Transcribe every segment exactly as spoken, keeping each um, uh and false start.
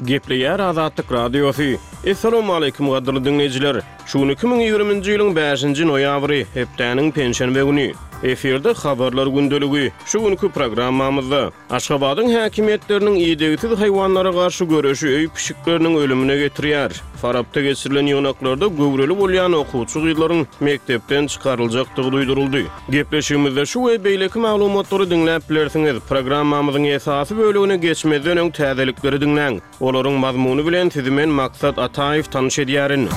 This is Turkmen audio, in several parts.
Gepleýär Azatlyk Radiosu. Assalamu alaykum gaderly dinleýijiler. Şu iki bin ýygrymynjy ýylyň beşinji noýabry, hepdeniň penşenbe güni. Eferde habarlar gündeligi. Şu günkü programmamyzda Aşgabatyň häkimetleriniň ýedegiz haýwanlara garşy görüşi öý pişikleriniň ölümüne getirýär. Farabda geçirilen ýonaklarda göwreli bolýan okuwçy gyzlaryň mektepden çykaryljakdygy duýduruldy. Gepleşigimizde şu we beýleki maglumatlary dinläp bilersiňiz. Programmamyzyň esasy bölügine geçmeden öň täzelikleri dinläň. Olaryň mazmuny bilen sizi men Maksat Ataýew tanyş edýärin.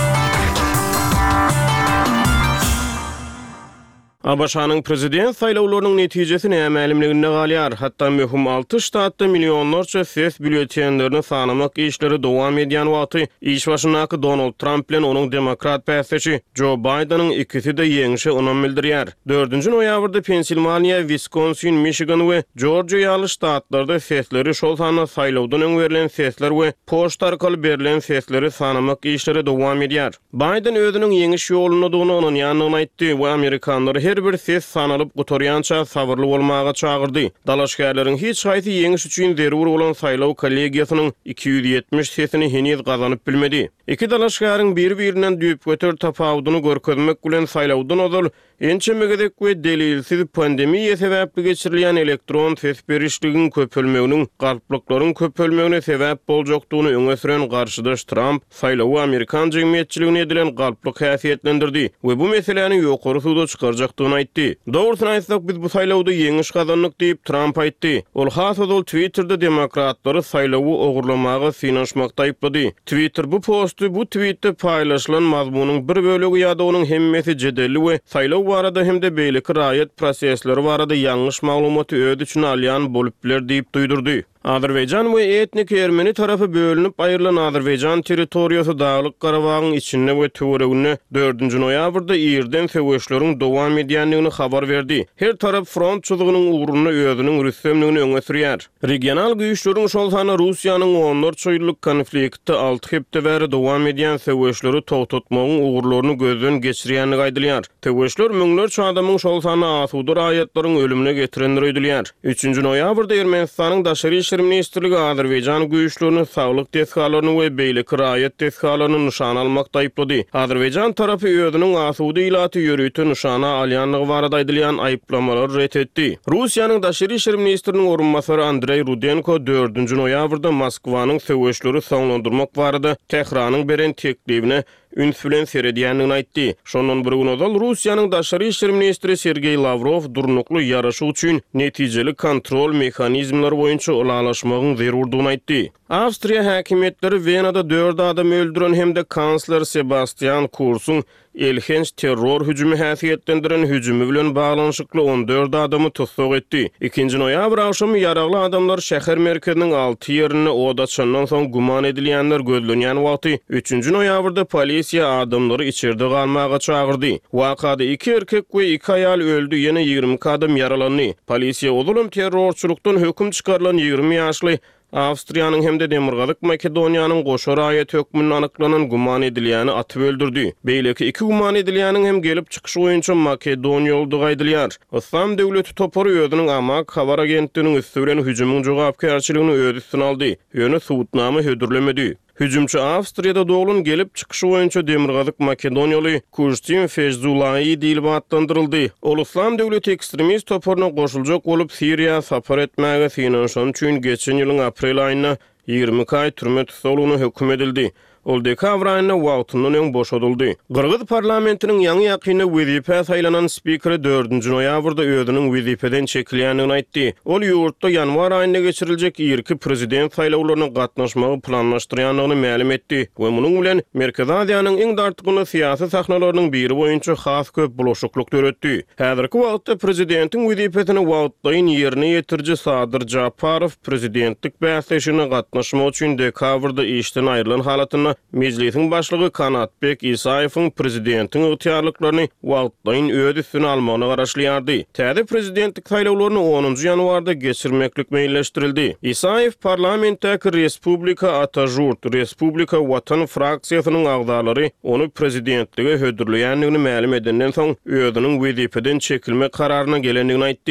Abaşanyň prezident saýlawlarynyň netijesi nämälimligine galýar. Hatda möhüm alty ştatda millionlarça ses bülletenlerini sanamak işleri dowam edýän wagty iş başyndaky Donald Trump bilen onuň demokrat päsdeşi Joe Bidenyň ikisi de ýeňişe onan bildirýär. dördünji noýabrda Pensilvania, Wisconsin, Michigan we Georgia ýaly ştatlarda sesleri şol sany saýlawdan öň berilen sesler we poçta arkaly berilen sesleri sanamak işleri dowam edýär. Biden özüniň ýeňiş ýoluny onanýanyny aýtdy we Amerikanlary her bir ses sanalyp gutorýança sabırly bolmaga çagyrdy. Dalaşgärleriň hiç haýsy ýeňiş üçin zerur bolan saýlaw kollegiýasynyň iki yüz ýetmiş sesini heniz gazanyp bilmedi. Iki dalaşgäriň bir-birinden düýüp götür tapawudyny görkezmek bilen saýlawdan ozal ençe megedek we delilsiz pandemiýa sebäpli geçirilýän elektron ses berişliginiň köpelmeginiň galplyklaryň köpelmegine sebäp boljakdygyny öňe süren garşydaş Trump saýlawy Amerikan jemgyýetçiligine edilen galplyk häsiýetlendirdi we bu meseleni ýokary suwda çykarjakdygyny aýtdy. Dogrusyny aýtsak biz bu saýlawda ýeňiş gazandyk diýip Trump aýtdy. Ol hasada Twitter'da demokratlary saýlawy ogurlamaga synaşmakda aýplady. Twitter bu postu bu tweetde paýlaşylan mazmunyň bir bölegi ýa-da onuň hemmesi jedelli we saýlaw barada hem de beýleki raýat prosesleri barada ýalňyş maglumaty öz üçin alýan bolup biler diýip duýdurdy. Azerbaýjan we etnik Ermeni tarapy bölünip aýrylan Azerbaýjan territoriýasy Daglyk Garabagyň içinde we töweregine dördünji noýabrda ýerden söwüşleriň dowam edýändigini habar berdi. Her tarap front çyzygynyň uğruna özüniň rüssемligini öňe sürýär. Regional güýçleriň şol sany Russiýanyň onlarça ýyllyk konflikti alty hepde bäri dowam edýän söwüşleri togtatmagyň uğurlaryny gözden geçirýänligi aýdylýar. Söwüşler müňlerçe adamyň şol sany asudy raýatlaryň ölümine getirenleri öýdülýär. üçünji noýabrda Ermenistanyň daşary Ministrligi Azerbaýjan güýçlerini saglyk teskalaryny we beýleki raýat teskalaryny nişan almakda aýplady. Azerbaýjan tarapy özüniň asudy ilaty ýörüýte nişana alýanlygy barada aýdylýan aýplamalary ret etdi. Russiýanyň daşary işler ministriniň orunmasary Andrey Rudenko dördünji noýabrda Moskwanyň söwüşleri soňlandyrmak barada Tehranyň beren teklibine influencer edýänligini aýtdy. Şondan bir gün ozal Russiýanyň daşary işler ministri Sergey Lavrov durnukly ýaraşy üçin netijeli kontrol mexanizmlary boýunça ulalaşmagyň zerurdygyny aýtdy. Awstriýa häkimetleri Wenada dört adam öldüren hem de kansler Sebastian Kurzyň elhenç terror hüjümi häsiýetlendiren hüjümi bilen baglanyşykly on dört adamy tutsak etdi. ikinji noýabr akşamy ýaragly adamlar şäher merkeziniň alty ýerine oda çandan soň guman edilýänler gözlenýän wagty üçünji noýabrda polisiýa adamlary içeride galmaga çagyrdy. Wakada iki erkek we iki aýal öldü, ýene ýygrimi adam ýaralandy. Polisiýa ozulum terrorçulukdan höküm çykarylan ýygrimi ýaşly Awstriýanyň hem de Demirgazyk Makedoniýanyň goşa raýat hökmüne anyklanan guman edilýäni atyp öldürdi. Beýleki iki guman edilýäniň hem gelip çykyşy boýunça Makedoniýa boldugy aýdylýar. Islam döwleti topary özüniň amak habar agentliginiň üstüne hüjümüň jogapkärçiligini öz üstüne aldy. Ýöne suwutnama hödürlemedi. Hüjümçi Awstriýada doğulun gelip çykyşy boýunça Demirgazyk Makedoniýaly Kuştin Fezulaýy diýilip adlandyryldy. Ol Islam döwleti ekstremist toparyna goşuljak bolup Siriýa sapar etmäge synaşan üçin geçen ýylyň aprel aýyna ýygrimi aý türme tutulugyny hökm edildi. Ol dekabr aýyna wagtyndan öň boşadyldy. Gırgyz parlamentiniň ýangy ýakyny wezipe saýlanan spikeri dördünji noýabrda özüniň wezipeden çekilýänligini aýtdy. Ol ýurtda ýanwar aýynda geçiriljek ýerki prezident saýlawlaryna gatnaşmagy planlaşdyrýanlygyny ma'lum etdi we munyň bilen Merkez Aziýanyň iň dartykly syýasy sahnalarynyň biri boýunça has köp bulaşyklyk töretdi. Häzirki wagtda prezidentiň wezipesini wagtdaýyn ýerine ýetirji Sadyr Japarow prezidentlik bäsleşine gatnaşmak üçin dekabrda işden aýrylan halatyny Meclisiň başlygy Kanatbek Isaýewiň prezidentiň ýetýärliklaryny wagtdaýyn öz üstüne almagyna garaşlýardy. Täze prezidentlik saýlawlaryny onunji ýanwarda geçirmeklik meýilleşdirildi. Isaýew parlamentdäki Respublika Atajurt, Respublika Watan fraksiýasynyň agdalary onu prezidentlige hödürleýänligini ma'lum edenden soň özüniň wezipeden çekilme kararyna gelendigini aýtdy.